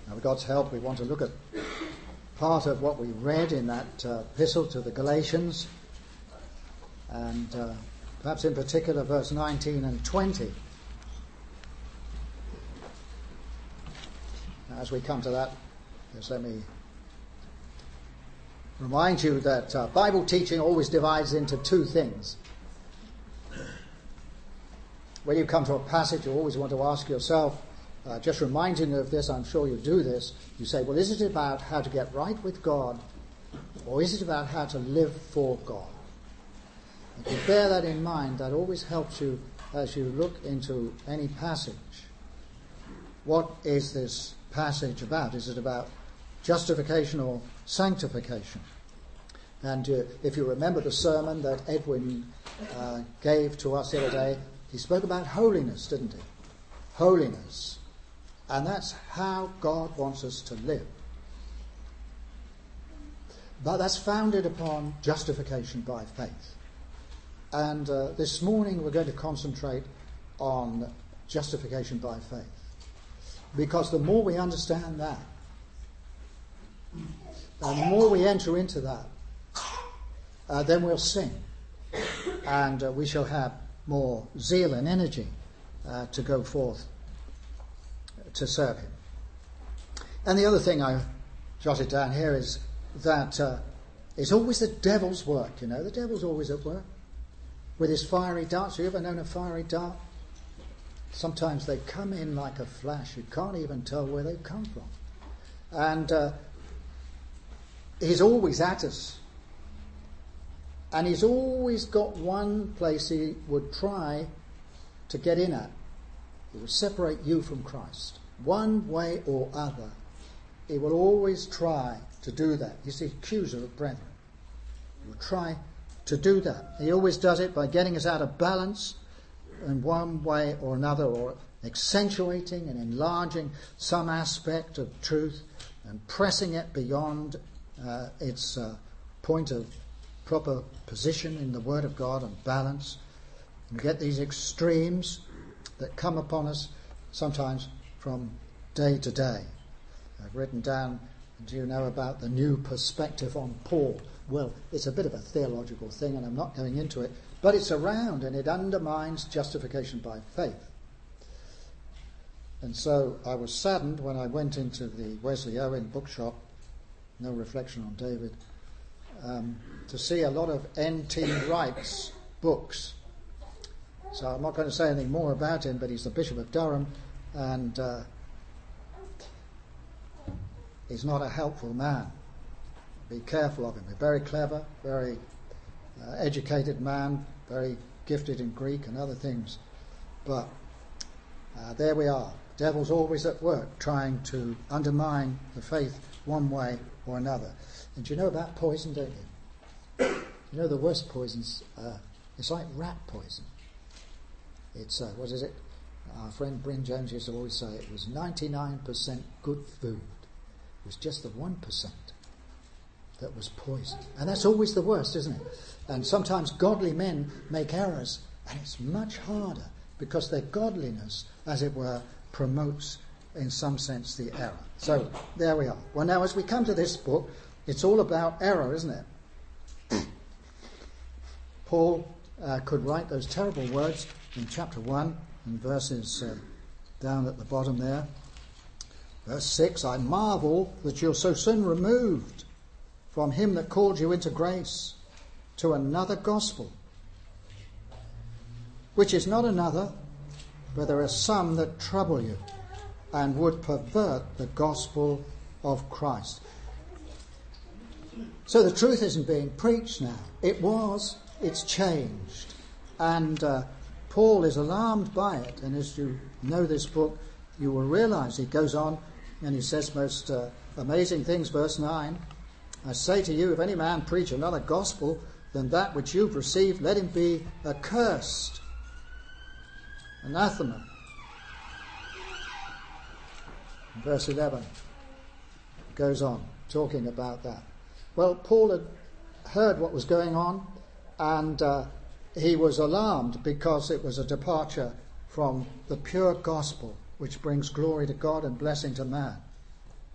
Now, with God's help, we want to look at part of what we read in that epistle to the Galatians, and perhaps in particular verse 19 and 20. Now, as we come to that, just let me remind you that Bible teaching always divides into two things. When you come to a passage, you always want to ask yourself, just reminding you of this, I'm sure you do this, you say, well, is it about how to get right with God, or is it about how to live for God? And if you bear that in mind, that always helps you as you look into any passage. What is this passage about? Is it about justification or sanctification? And if you remember the sermon that Edwin gave to us the other day, he spoke about holiness, didn't he? Holiness. And that's how God wants us to live. But that's founded upon justification by faith. And this morning we're going to concentrate on justification by faith. Because the more we understand that, and the more we enter into that, then we'll sing. And we shall have more zeal and energy to go forth to serve him. And the other thing I jotted down here is that it's always the devil's work, you know. The devil's always at work with his fiery darts. Have you ever known a fiery dart? Sometimes they come in like a flash. You can't even tell where they've come from. And he's always at us. And he's always got one place he would try to get in at. He will separate you from Christ. One way or other. He will always try to do that. He's the accuser of brethren. He will try to do that. He always does it by getting us out of balance in one way or another, or accentuating and enlarging some aspect of truth and pressing it beyond its point of proper position in the Word of God and balance. And get these extremes that come upon us sometimes from day to day. I've written down, do you know about the new perspective on Paul? Well, it's a bit of a theological thing and I'm not going into it, but it's around and it undermines justification by faith. And so I was saddened when I went into the Wesley Owen bookshop, no reflection on David, to see a lot of N.T. Wright's books. So I'm not going to say anything more about him, but he's the Bishop of Durham, and he's not a helpful man. Be careful of him. He's very clever, very educated man, very gifted in Greek and other things. But there we are. The devil's always at work trying to undermine the faith one way or another. And do you know about poison, don't you? You know the worst poisons, it's like rat poison. It's, what is it? Our friend Bryn Jones used to always say it was 99% good food. It was just the 1% that was poison. And that's always the worst, isn't it? And sometimes godly men make errors, and it's much harder because their godliness, as it were, promotes in some sense the error. So there we are. Well, now as we come to this book, it's all about error, isn't it? Paul could write those terrible words in chapter 1 and verses down at the bottom there. Verse 6, I marvel that you're so soon removed from him that called you into grace to another gospel, which is not another, but there are some that trouble you and would pervert the gospel of Christ. So the truth isn't being preached now. It was, it's changed. And Paul is alarmed by it. And as you know this book, you will realize he goes on and he says most amazing things. Verse 9, I say to you, if any man preach another gospel than that which you've received, let him be accursed. Anathema. Verse 11 goes on talking about that. Well, Paul had heard what was going on, and he was alarmed because it was a departure from the pure gospel which brings glory to God and blessing to man.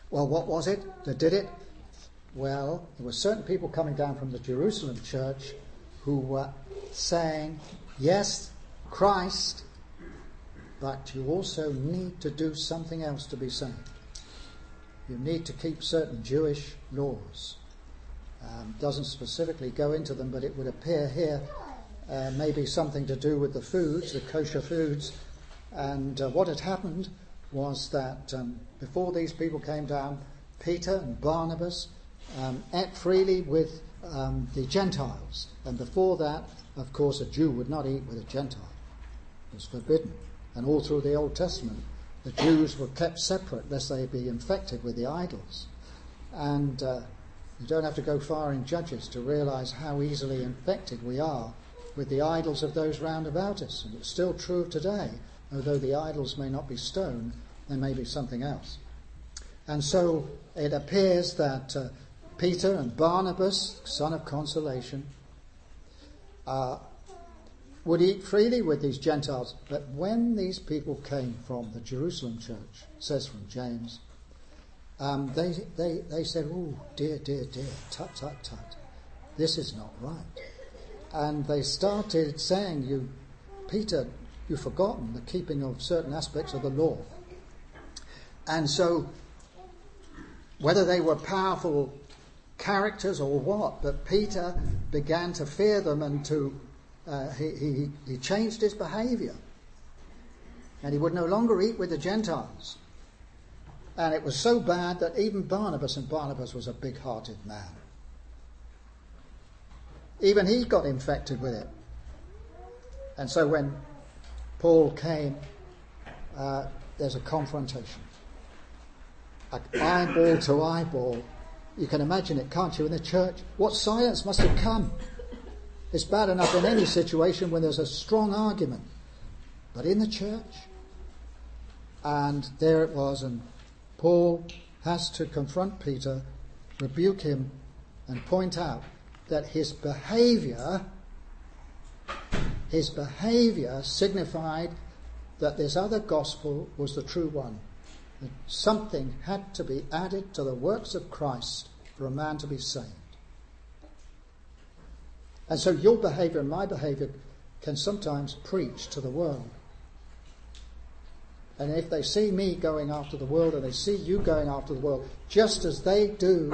Well, what was it that did it? Well, there were certain people coming down from the Jerusalem church who were saying, yes, Christ, but you also need to do something else to be saved. You need to keep certain Jewish laws. Doesn't specifically go into them, but it would appear here maybe something to do with the foods, the kosher foods. And what had happened was that before these people came down, Peter and Barnabas ate freely with the Gentiles. And before that, of course, a Jew would not eat with a Gentile. It was forbidden. And all through the Old Testament, the Jews were kept separate lest they be infected with the idols. And you don't have to go far in Judges to realise how easily infected we are with the idols of those round about us. And it's still true today. Although the idols may not be stone, they may be something else. And so it appears that Peter and Barnabas, son of consolation, would eat freely with these Gentiles. But when these people came from the Jerusalem church, says from James, they said, oh, dear, tut, tut, tut. This is not right. And they started saying, you, Peter, you've forgotten the keeping of certain aspects of the law. And so, whether they were powerful characters or what, but Peter began to fear them and to he changed his behaviour. And he would no longer eat with the Gentiles. And it was so bad that even Barnabas, and Barnabas was a big-hearted man, even he got infected with it. And so when Paul came, there's a confrontation. Eyeball to eyeball. You can imagine it, can't you, in the church? What silence must have come? It's bad enough in any situation when there's a strong argument. But in the church, and there it was, and Paul has to confront Peter, rebuke him, and point out that his behaviour signified that this other gospel was the true one. That something had to be added to the works of Christ for a man to be saved. And so your behaviour and my behaviour can sometimes preach to the world. And if they see me going after the world and they see you going after the world just as they do,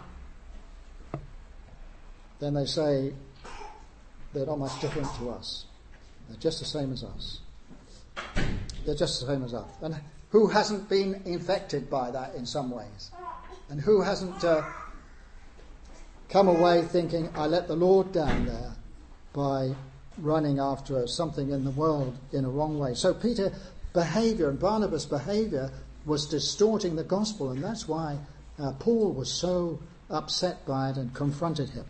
then they say they're not much different to us. They're just the same as us. They're just the same as us. And who hasn't been infected by that in some ways? And who hasn't come away thinking, I let the Lord down there by running after something in the world in a wrong way? So Peter's behaviour and Barnabas' behaviour was distorting the gospel, and that's why Paul was so upset by it and confronted him.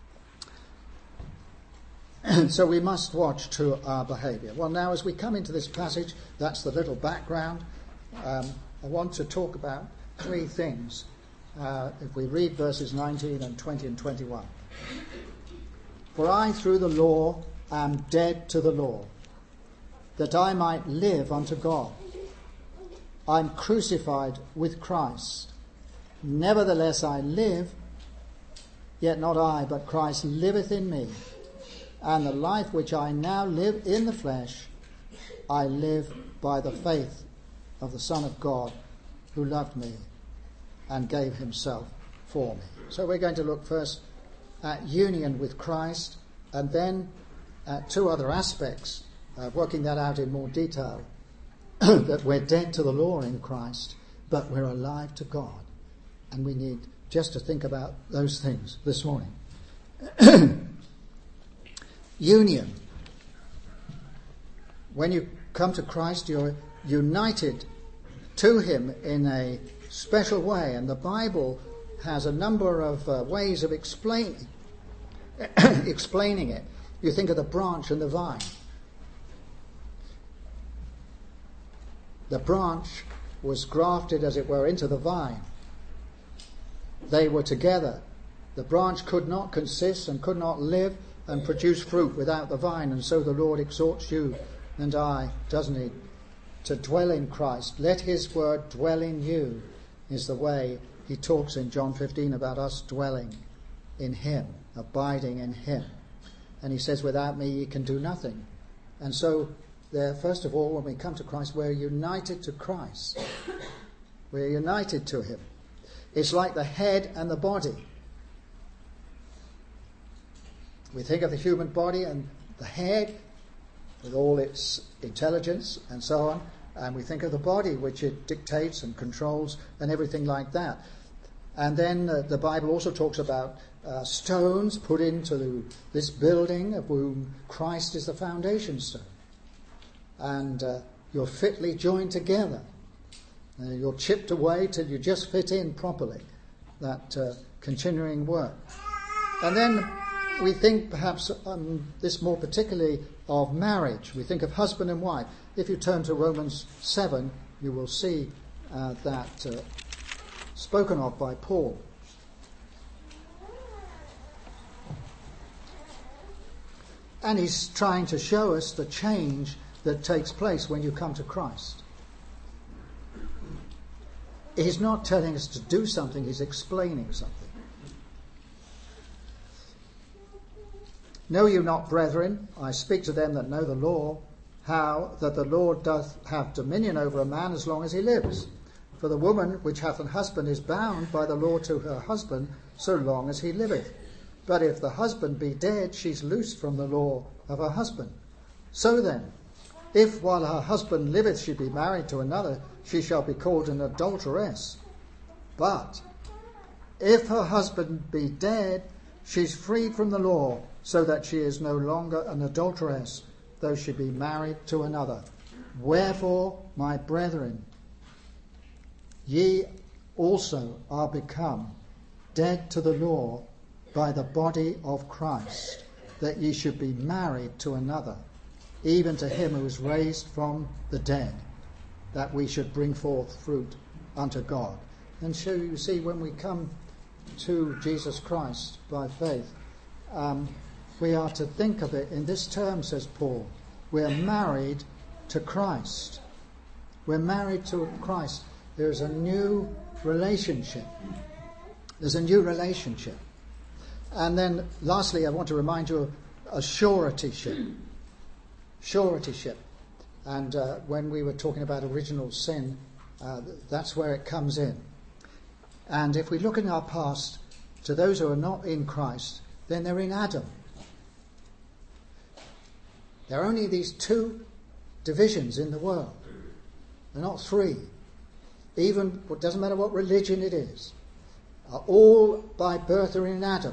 So we must watch to our behaviour. Well, now as we come into this passage, that's the little background. I want to talk about three things. If we read verses 19 and 20 and 21. For I through the law am dead to the law, that I might live unto God. I am crucified with Christ. Nevertheless I live, yet not I, but Christ liveth in me. And the life which I now live in the flesh, I live by the faith of the Son of God, who loved me and gave himself for me. So we're going to look first at union with Christ, and then at two other aspects, working that out in more detail, that we're dead to the law in Christ, but we're alive to God. And we need just to think about those things this morning. Union. When you come to Christ, you're united to him in a special way, and the Bible has a number of ways of explaining it. You think of the branch and the vine. The branch was grafted, as it were, into the vine. They were together. The branch could not consist and could not live and produce fruit without the vine, and so the Lord exhorts you and I, doesn't he, to dwell in Christ. Let his word dwell in you, is the way he talks in John 15 about us dwelling in him, abiding in him. And he says, without me you can do nothing. And so, first of all, when we come to Christ, we're united to Christ. We're united to him. It's like the head and the body. We think of the human body and the head with all its intelligence and so on, and we think of the body which it dictates and controls and everything like that. And then the Bible also talks about stones put into this building, of whom Christ is the foundation stone. And you're fitly joined together. You're chipped away till you just fit in properly. That continuing work. And then we think perhaps this more particularly of marriage. We think of husband and wife. If you turn to Romans 7, you will see that spoken of by Paul. And he's trying to show us the change that takes place when you come to Christ. He's not telling us to do something, he's explaining something. Know you not, brethren, I speak to them that know the law, how that the Lord doth have dominion over a man as long as he lives. For the woman which hath an husband is bound by the law to her husband so long as he liveth. But if the husband be dead, she's loosed from the law of her husband. So then, if while her husband liveth she be married to another, she shall be called an adulteress. But if her husband be dead, she's freed from the law, so that she is no longer an adulteress, though she be married to another. Wherefore, my brethren, ye also are become dead to the law by the body of Christ, that ye should be married to another, even to him who is raised from the dead, that we should bring forth fruit unto God. And so you see, when we come to Jesus Christ by faith, we are to think of it in this term, says Paul. We're married to Christ. We're married to Christ. There's a new relationship. There's a new relationship. And then lastly, I want to remind you of a suretyship. Suretyship. And when we were talking about original sin, that's where it comes in. And if we look in our past, to those who are not in Christ, then they're in Adam. There are only these two divisions in the world. They're not three. Even, it doesn't matter what religion it is, all by birth are in Adam.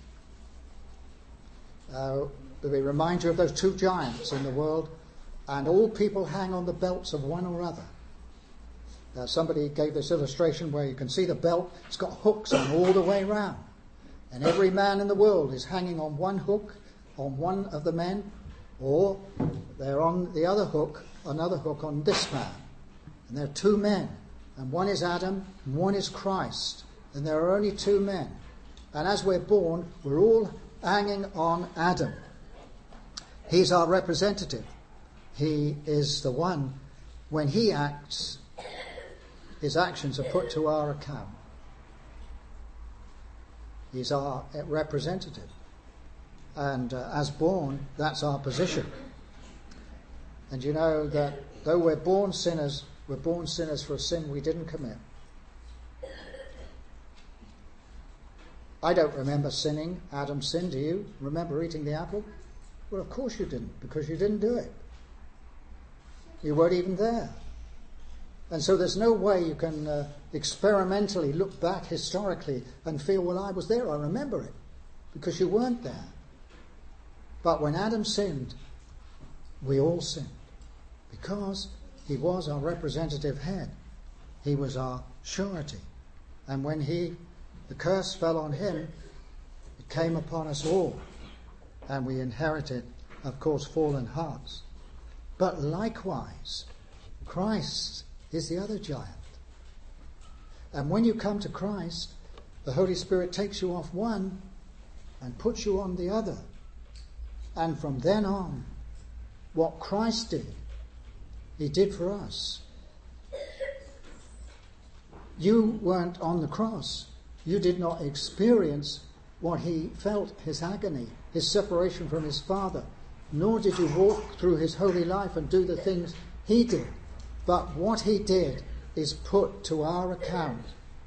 We remind you of those two giants in the world, and all people hang on the belts of one or other. Somebody gave this illustration where you can see the belt, it's got hooks on all the way round. And every man in the world is hanging on one hook, on one of the men, or they're on the other hook, another hook on this man. And there are two men, and one is Adam, and one is Christ. And there are only two men. And as we're born, we're all hanging on Adam. He's our representative. He is the one, when he acts, his actions are put to our account. He's our representative. And as born, that's our position. And you know that though we're born sinners for a sin we didn't commit. I don't remember sinning. Adam sinned. Do you remember eating the apple? Well, of course you didn't, because you didn't do it. You weren't even there. And so there's no way you can experimentally look back historically and feel, well, I was there, I remember it, because you weren't there. But when Adam sinned, we all sinned, because he was our representative head. He was our surety. And when the curse fell on him, it came upon us all. And we inherited, of course, fallen hearts. But likewise, Christ is the other giant. And when you come to Christ, the Holy Spirit takes you off one and puts you on the other. And from then on, what Christ did, he did for us. You weren't on the cross. You did not experience what he felt, his agony, his separation from his Father, nor did you walk through his holy life and do the things he did. But what he did is put to our account.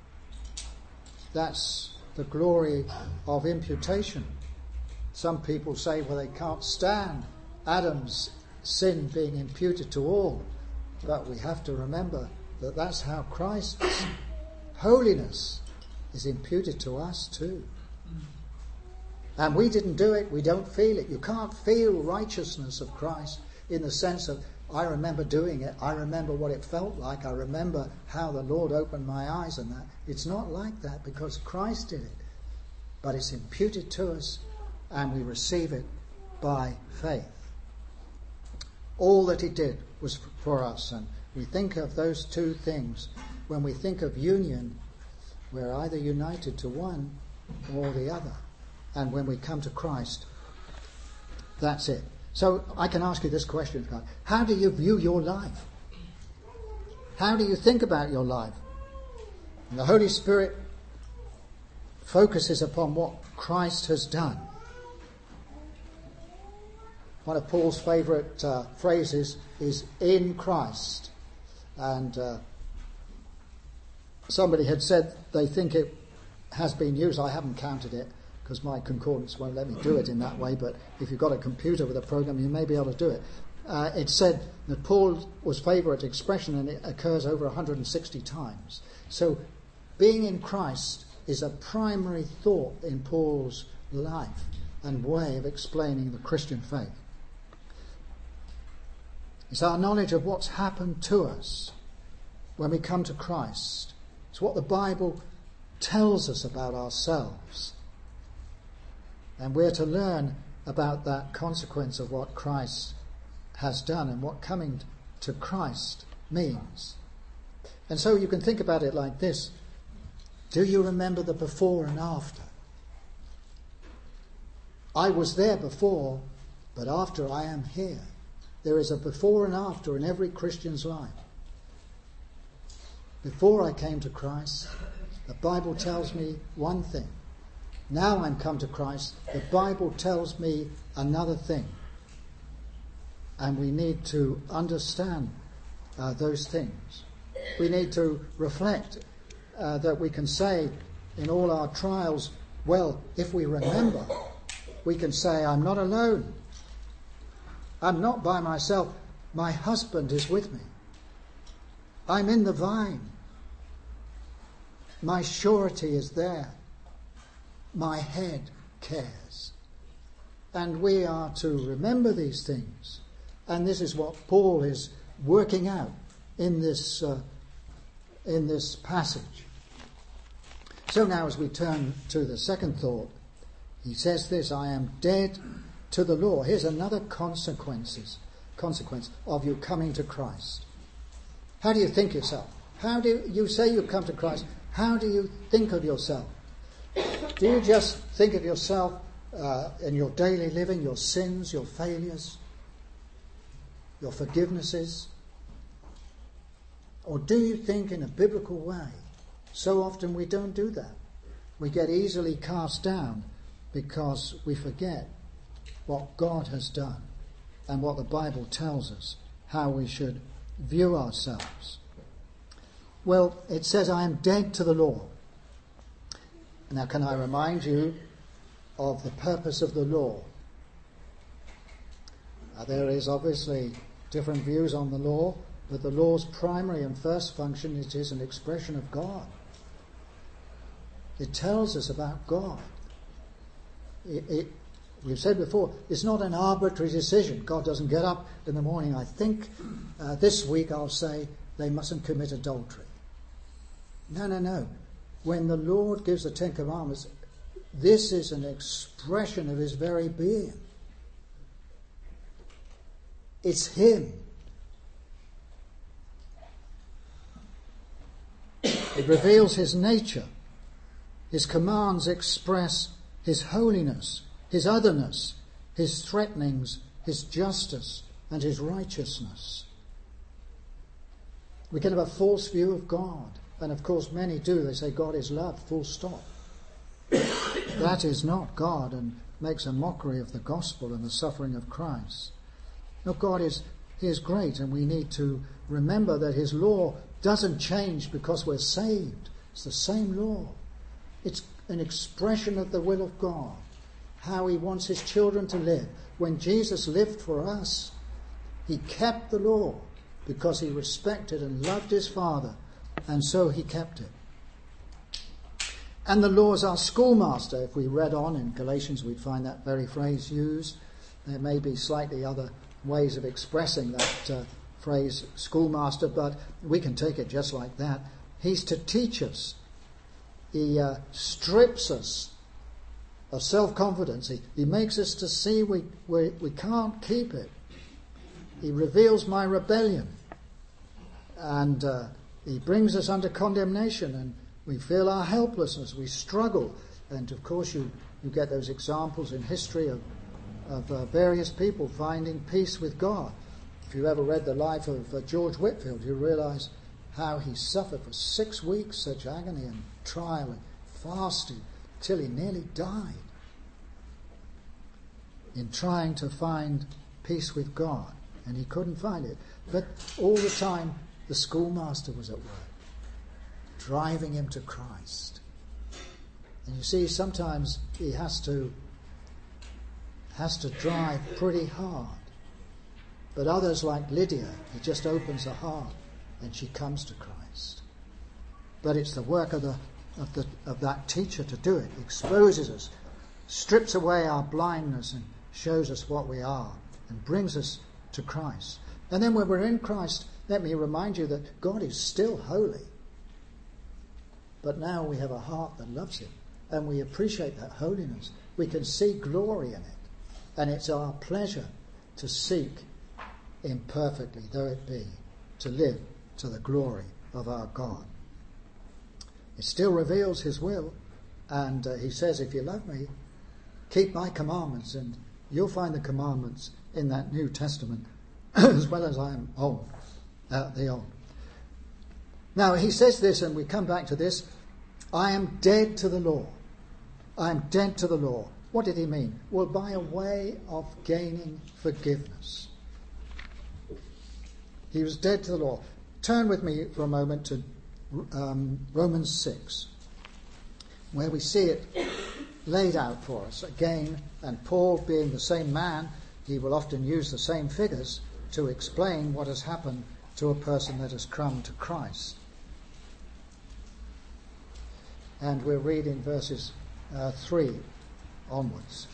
That's the glory of imputation. Some people say, well, they can't stand Adam's sin being imputed to all. But we have to remember that that's how Christ's holiness is imputed to us too. And we didn't do it, we don't feel it. You can't feel righteousness of Christ in the sense of, I remember doing it, I remember what it felt like, I remember how the Lord opened my eyes and that. It's not like that because Christ did it. But it's imputed to us and we receive it by faith. All that he did was for us, and we think of those two things. When we think of union, we're either united to one or the other. And when we come to Christ, that's it. So I can ask you this question, God. How do you view your life? How do you think about your life? And the Holy Spirit focuses upon what Christ has done. One of Paul's favourite phrases is in Christ. And somebody had said they think it has been used. I haven't counted it because my concordance won't let me do it in that way. But if you've got a computer with a program, you may be able to do it. It said that Paul's favourite expression, and it occurs over 160 times. So being in Christ is a primary thought in Paul's life and way of explaining the Christian faith. It's our knowledge of what's happened to us when we come to Christ. It's what the Bible tells us about ourselves. And we're to learn about that consequence of what Christ has done and what coming to Christ means. And so you can think about it like this. Do you remember the before and after? I was there before, but after I am here. There is a before and after in every Christian's life. Before I came to Christ, the Bible tells me one thing. Now I'm come to Christ, the Bible tells me another thing. And we need to understand those things. We need to reflect that we can say in all our trials, well, if we remember, we can say, I'm not alone. I'm not by myself. My husband is with me. I'm in the vine. My surety is there. My head cares. And we are to remember these things. And this is what Paul is working out in this passage. So now as we turn to the second thought, he says this, I am dead to the law. Here's another consequence of you coming to Christ. How do you think yourself? How do you say you come to Christ? How do you think of yourself? Do you just think of yourself in your daily living, your sins, your failures, your forgivenesses? Or do you think in a biblical way? So often we don't do that. We get easily cast down because we forget what God has done and what the Bible tells us, how we should view ourselves. Well, it says, I am dead to the law. Now, can I remind you of the purpose of the law? There is obviously different views on the law, but the law's primary and first function, it is an expression of God. It tells us about God. We've said before, it's not an arbitrary decision. God doesn't get up in the morning, I think this week I'll say they mustn't commit adultery. No. When the Lord gives the Ten Commandments, this is an expression of his very being. It's him. It reveals his nature. His commands express his holiness, his otherness, his threatenings, his justice, and his righteousness. We can have a false view of God, And of course many do. They say God is love, full stop. That is not God, and makes a mockery of the gospel and the suffering of Christ. No, He is great, and we need to remember that His law doesn't change because we're saved. It's the same law. It's an expression of the will of God, how He wants His children to live. When Jesus lived for us, He kept the law because He respected and loved His Father, and so He kept it. And the law is our schoolmaster. If we read on in Galatians, we'd find that very phrase used. There may be slightly other ways of expressing that phrase, schoolmaster, but we can take it just like that. He's to teach us. He strips us of self-confidence. He makes us to see we can't keep it. He reveals my rebellion. And He brings us under condemnation, and we feel our helplessness. We struggle. And of course you get those examples in history of various people finding peace with God. If you ever read the life of George Whitefield, you realise how he suffered for 6 weeks such agony and trial and fasting till he nearly died in trying to find peace with God, and he couldn't find it. But all the time the schoolmaster was at work, driving him to Christ. And you see, sometimes he has to drive pretty hard. But others, like Lydia, he just opens her heart and she comes to Christ. But it's the work of that teacher to do it. He exposes us, strips away our blindness and shows us what we are and brings us to Christ. And then when we're in Christ, let me remind you that God is still holy. But now we have a heart that loves Him, and we appreciate that holiness. We can see glory in it. And it's our pleasure to seek imperfectly, though it be, to live to the glory of our God. It still reveals His will, and He says, if you love me, keep my commandments. And you'll find the commandments in that New Testament as well as I am the Old. Now He says this, and we come back to this, I am dead to the law. I am dead to the law. What did He mean? Well, by a way of gaining forgiveness. He was dead to the law. Turn with me for a moment to Romans 6, where we see it laid out for us again. And Paul, being the same man, he will often use the same figures to explain what has happened to a person that has come to Christ. And we'll read in verses 3 onwards.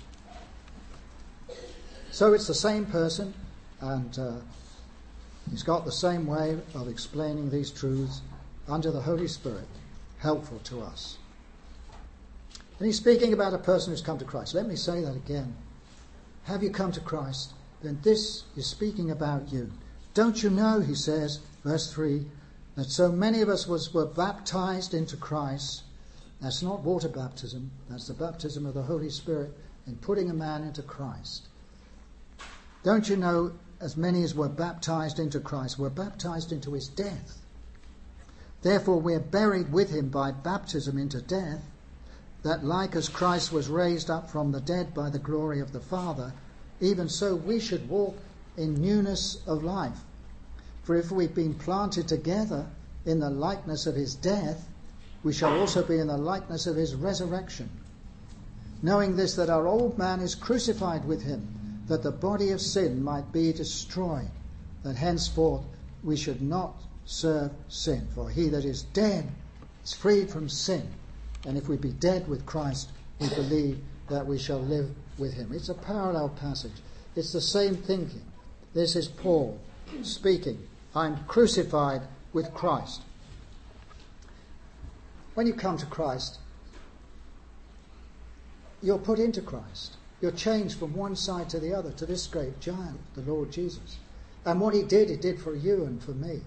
So it's the same person, and he's got the same way of explaining these truths under the Holy Spirit, helpful to us. And he's speaking about a person who's come to Christ. Let me say that again. Have you come to Christ? Then this is speaking about you. Don't you know, he says, verse 3, that so many of us were baptized into Christ. That's not water baptism. That's the baptism of the Holy Spirit in putting a man into Christ. Don't you know, as many as were baptized into Christ were baptized into His death? Therefore we are buried with Him by baptism into death, that like as Christ was raised up from the dead by the glory of the Father, even so we should walk in newness of life. For if we've been planted together in the likeness of His death, we shall also be in the likeness of His resurrection. Knowing this, that our old man is crucified with Him, that the body of sin might be destroyed, that henceforth we should not serve sin. For he that is dead is freed from sin. And if we be dead with Christ, we believe that we shall live with Him. It's a parallel passage. It's the same thinking. This is Paul speaking. I'm crucified with Christ. When you come to Christ, you're put into Christ. You're changed from one side to the other, to this great giant, the Lord Jesus. And what He did for you and for me.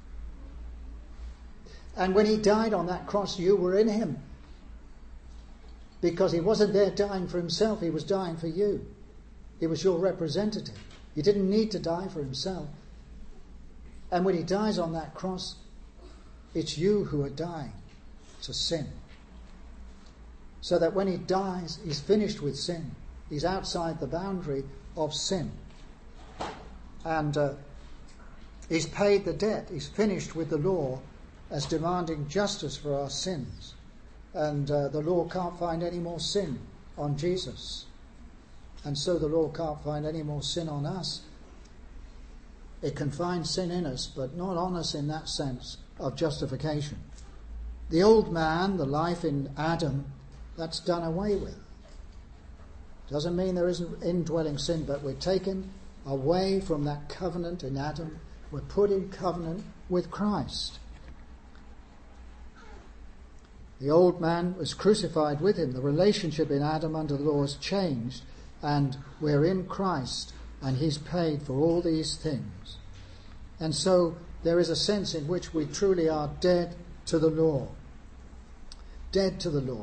And when He died on that cross, you were in Him. Because He wasn't there dying for Himself, He was dying for you. He was your representative. He didn't need to die for Himself. And when He dies on that cross, It's you who are dying to sin. So that when he dies, he's finished with sin. He's outside the boundary of sin. And he's paid the debt. He's finished with the law as demanding justice for our sins. And the law can't find any more sin on Jesus. And so the law can't find any more sin on us. It can find sin in us, but not on us in that sense of justification. The old man, the life in Adam, that's done away with. Doesn't mean there isn't indwelling sin, but we're taken away from that covenant in Adam. We're put in covenant with Christ. The old man was crucified with him. The relationship in Adam under the law has changed, and we're in Christ, and he's paid for all these things. And so there is a sense in which we truly are dead to the law. Dead to the law.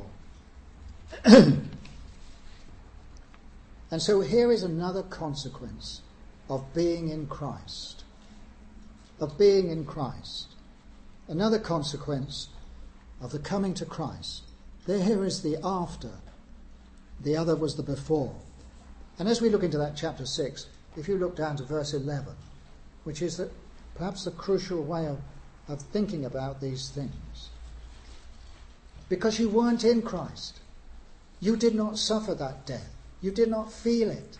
And so here is another consequence of being in Christ. Of being in Christ. Another consequence of the coming to Christ. Here is the after. The other was the before. And as we look into that chapter 6, if you look down to verse 11, which is perhaps the crucial way of thinking about these things. Because you weren't in Christ. You did not suffer that death. You did not feel it.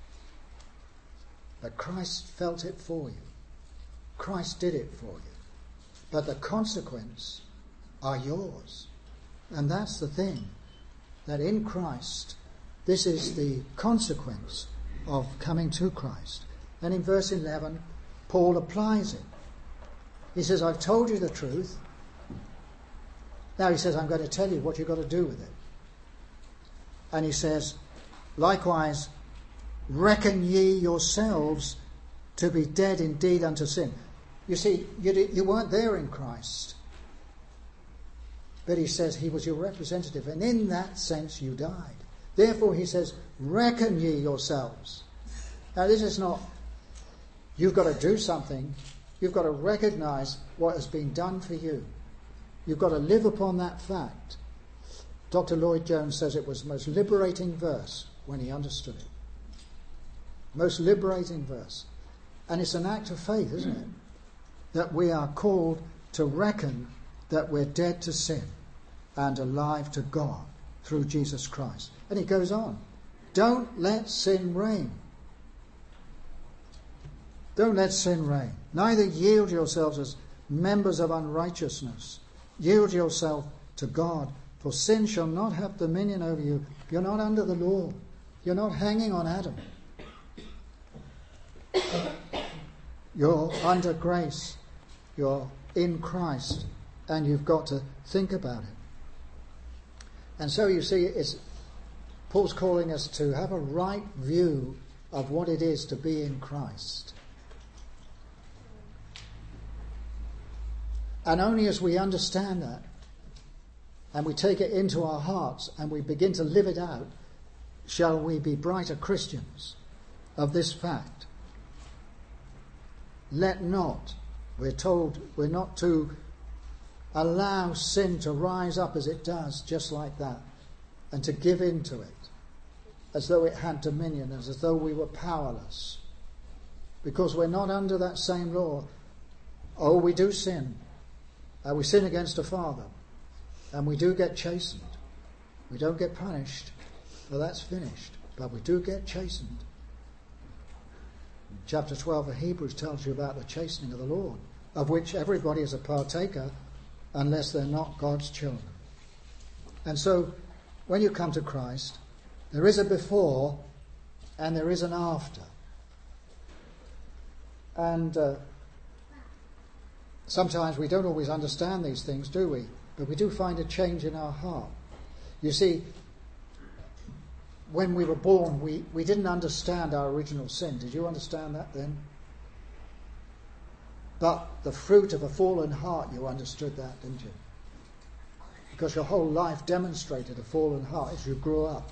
But Christ felt it for you. Christ did it for you. But the consequence are yours. And that's the thing, that in Christ, this is the consequence of coming to Christ. And in verse 11, Paul applies it. He says, I've told you the truth. Now he says, I'm going to tell you what you've got to do with it. And he says, likewise, reckon ye yourselves to be dead indeed unto sin. You see, you weren't there in Christ. But he says he was your representative, and in that sense you died. Therefore, he says, reckon ye yourselves. Now, this is not, you've got to do something. You've got to recognize what has been done for you. You've got to live upon that fact. Dr. Lloyd-Jones says it was the most liberating verse when he understood it. Most liberating verse. And it's an act of faith, isn't it? That we are called to reckon that we're dead to sin and alive to God through Jesus Christ. And he goes on. Don't let sin reign. Don't let sin reign. Neither yield yourselves as members of unrighteousness. Yield yourself to God, for sin shall not have dominion over you. You're not under the law. You're not hanging on Adam. You're under grace. You're in Christ. And you've got to think about it. And so you see, Paul's calling us to have a right view of what it is to be in Christ. And only as we understand that, and we take it into our hearts, and we begin to live it out, shall we be brighter Christians of this fact. Let not, we're told, we're not to allow sin to rise up as it does, just like that, and to give in to it, as though it had dominion, as though we were powerless. Because we're not under that same law. Oh, we do sin. We sin against a father, and we do get chastened. We don't get punished, well, that's finished, but we do get chastened. Chapter 12 of Hebrews tells you about the chastening of the Lord, of which everybody is a partaker unless they're not God's children. And so, when you come to Christ, there is a before and there is an after. And sometimes we don't always understand these things, do we? But we do find a change in our heart. You see, when we were born, we didn't understand our original sin. Did you understand that then? But the fruit of a fallen heart, you understood that, didn't you? Because your whole life demonstrated a fallen heart as you grew up.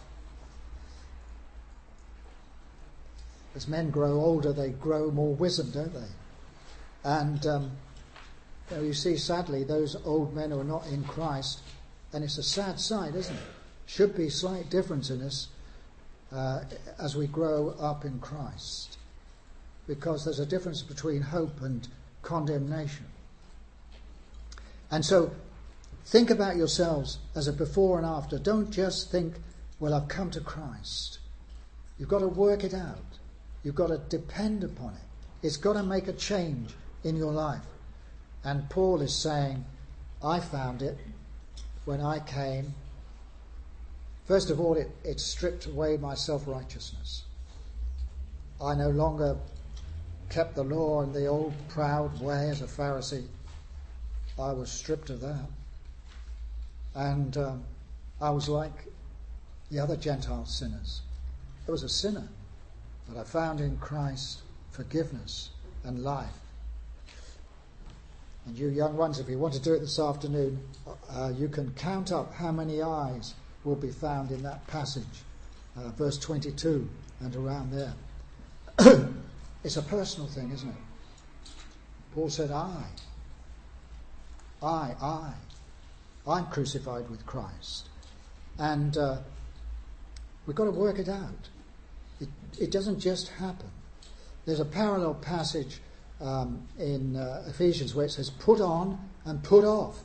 As men grow older, they grow more wizened, don't they? And You see, sadly, those old men who are not in Christ, and it's a sad sight, isn't it? Should be slight difference in us as we grow up in Christ, because there's a difference between hope and condemnation. And so think about yourselves as a before and after. Don't just think, well, I've come to Christ. You've got to work it out. You've got to depend upon it. It's got to make a change in your life. And Paul is saying, I found it when I came. First of all, it stripped away my self-righteousness. I no longer kept the law in the old proud way as a Pharisee. I was stripped of that. And I was like the other Gentile sinners. I was a sinner, but I found in Christ forgiveness and life. And you young ones, if you want to do it this afternoon, you can count up how many eyes will be found in that passage, verse 22 and around there. It's a personal thing, isn't it? Paul said, I'm crucified with Christ. And we've got to work it out. It doesn't just happen. There's a parallel passage in Ephesians where it says, put on and put off.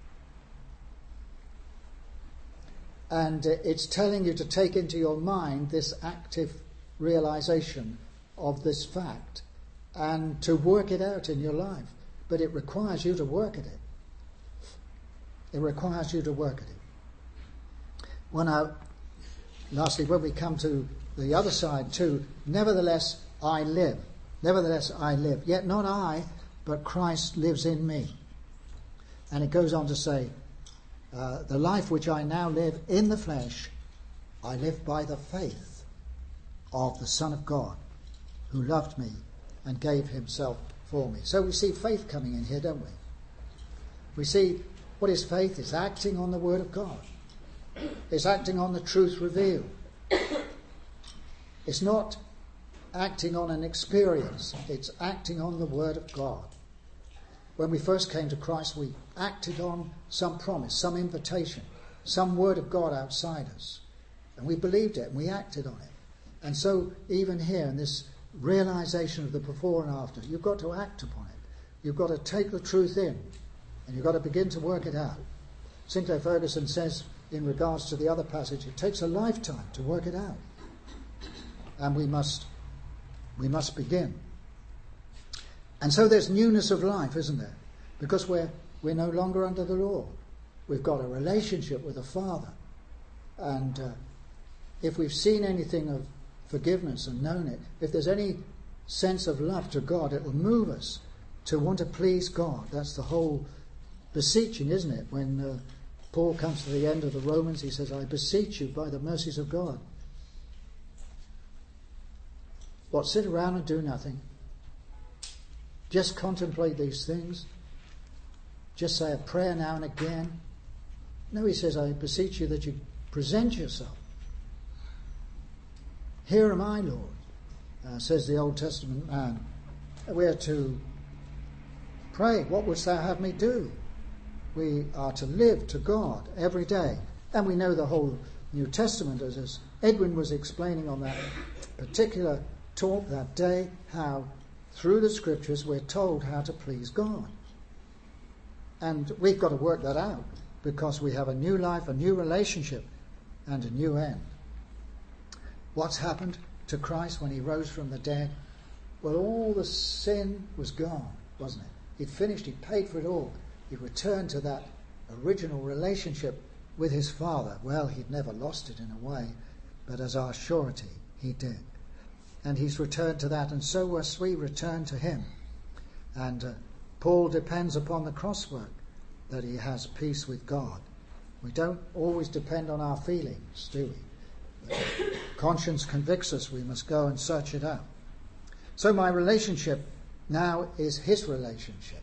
And it's telling you to take into your mind this active realization of this fact and to work it out in your life. But it requires you to work at it. It requires you to work at it. Lastly, when we come to the other side too, nevertheless I live. Nevertheless I live. Yet not I, but Christ lives in me. And it goes on to say, the life which I now live in the flesh, I live by the faith of the Son of God, who loved me and gave himself for me. So we see faith coming in here, don't we? We see what is faith? It's acting on the Word of God. It's acting on the truth revealed. It's not acting on an experience. It's acting on the Word of God. When we first came to Christ, we acted on some promise, some invitation, some Word of God outside us. And we believed it and we acted on it. And so even here in this realization of the before and after, you've got to act upon it. You've got to take the truth in and you've got to begin to work it out. Sinclair Ferguson says in regards to the other passage, it takes a lifetime to work it out. And we must begin. And so there's newness of life, isn't there? Because we're no longer under the law. We've got a relationship with the Father. And if we've seen anything of forgiveness and known it, if there's any sense of love to God, it will move us to want to please God. That's the whole beseeching, isn't it? When Paul comes to the end of the Romans, he says, I beseech you by the mercies of God. What, sit around and do nothing? Just contemplate these things? Just say a prayer now and again? No, he says, I beseech you that you present yourself. Here am I, Lord, says the Old Testament man. We are to pray, what wouldst thou have me do? We are to live to God every day. And we know the whole New Testament, as Edwin was explaining on that particular talk that day, how through the Scriptures we're told how to please God. And we've got to work that out because we have a new life, a new relationship, and a new end. What's happened to Christ when he rose from the dead? Well, all the sin was gone, wasn't it? He'd finished, he'd paid for it all. He returned to that original relationship with his Father. Well, he'd never lost it in a way, but as our surety, he did. And he's returned to that, and so must we return to him. And Paul depends upon the crosswork that he has peace with God. We don't always depend on our feelings, do we? Conscience convicts us. We must go and search it out. So my relationship now is his relationship.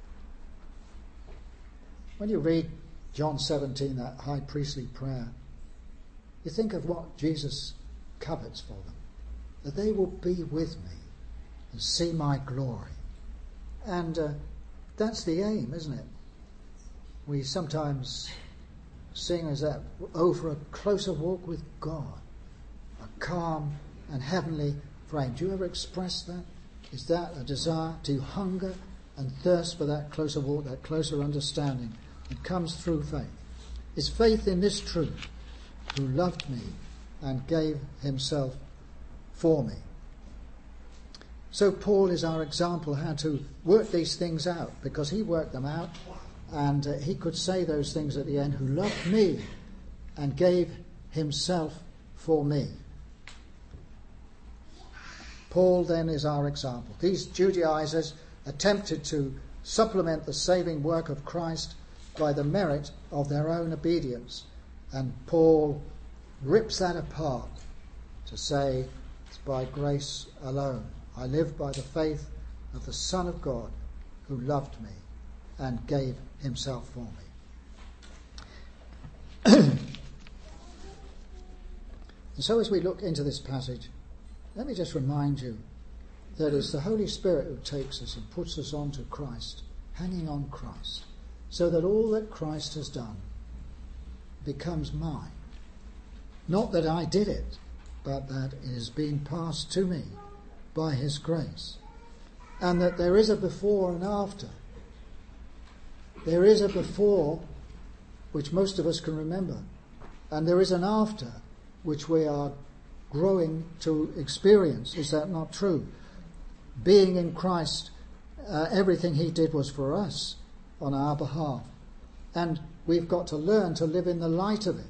When you read John 17, that high priestly prayer, you think of what Jesus covets for them. That they will be with me and see my glory. And That's the aim, isn't it? We sometimes sing as that, for a closer walk with God, a calm and heavenly frame. Do you ever express that? Is that a desire? Do you hunger and thirst for that closer walk, that closer understanding that comes through faith? Is faith in this truth, who loved me and gave himself for me? So Paul is our example how to work these things out, because he worked them out, and he could say those things at the end, who loved me and gave himself for me. Paul then is our example. These Judaizers attempted to supplement the saving work of Christ by the merit of their own obedience, and Paul rips that apart to say it's by grace alone. I live by the faith of the Son of God, who loved me and gave himself for me. And so as we look into this passage, let me just remind you that it's the Holy Spirit who takes us and puts us onto Christ, hanging on Christ, so that all that Christ has done becomes mine. Not that I did it, but that it has been passed to me by his grace. And that there is a before and after. There is a before, which most of us can remember, and there is an after, which we are growing to experience. Is that not true? Being in Christ, everything he did was for us on our behalf. And we've got to learn to live in the light of it.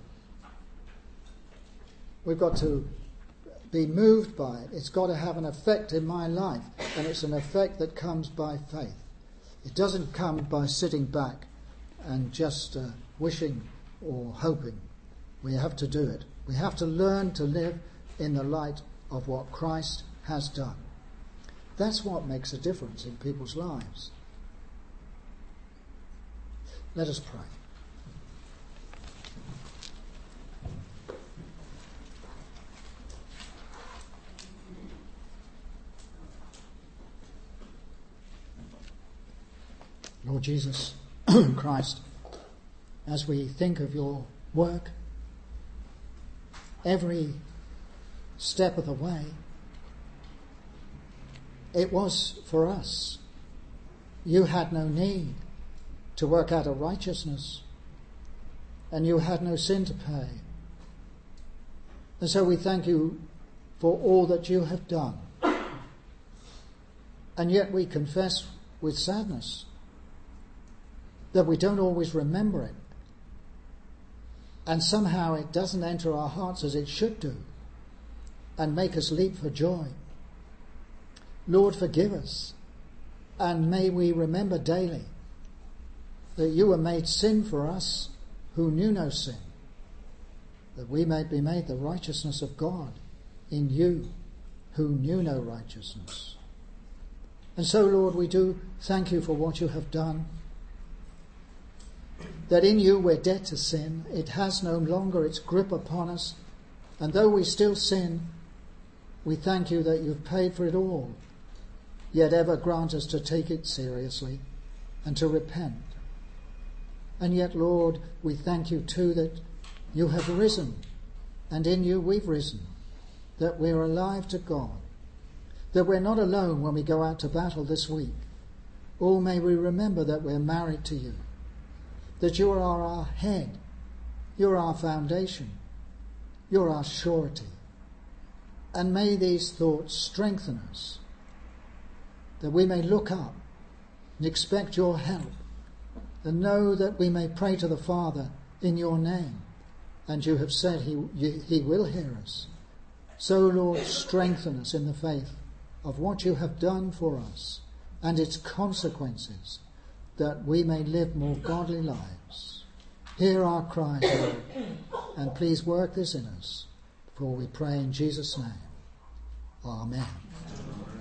We've got to be moved by it. It's got to have an effect in my life, and it's an effect that comes by faith. It doesn't come by sitting back and just wishing or hoping. We have to do it. We have to learn to live in the light of what Christ has done. That's what makes a difference in people's lives. Let us pray. Lord Jesus Christ, as we think of your work, every step of the way, it was for us. You had no need to work out a righteousness, and you had no sin to pay. And so we thank you for all that you have done. And yet we confess with sadness that we don't always remember it. And somehow it doesn't enter our hearts as it should do and make us leap for joy. Lord, forgive us, and may we remember daily that you were made sin for us who knew no sin, that we may be made the righteousness of God in you who knew no righteousness. And so, Lord, we do thank you for what you have done, that in you we're dead to sin. It has no longer its grip upon us, and though we still sin, we thank you that you've paid for it all, yet ever grant us to take it seriously and to repent. And yet, Lord, we thank you too that you have risen, and in you we've risen, that we're alive to God, that we're not alone when we go out to battle this week. Oh, may we remember that we're married to you, that you are our head, you're our foundation, you're our surety. And may these thoughts strengthen us, that we may look up and expect your help, and know that we may pray to the Father in your name, and you have said he will hear us. So, Lord, strengthen us in the faith of what you have done for us and its consequences, that we may live more godly lives. Hear our cries, Lord, and please work this in us, for we pray in Jesus' name. Amen.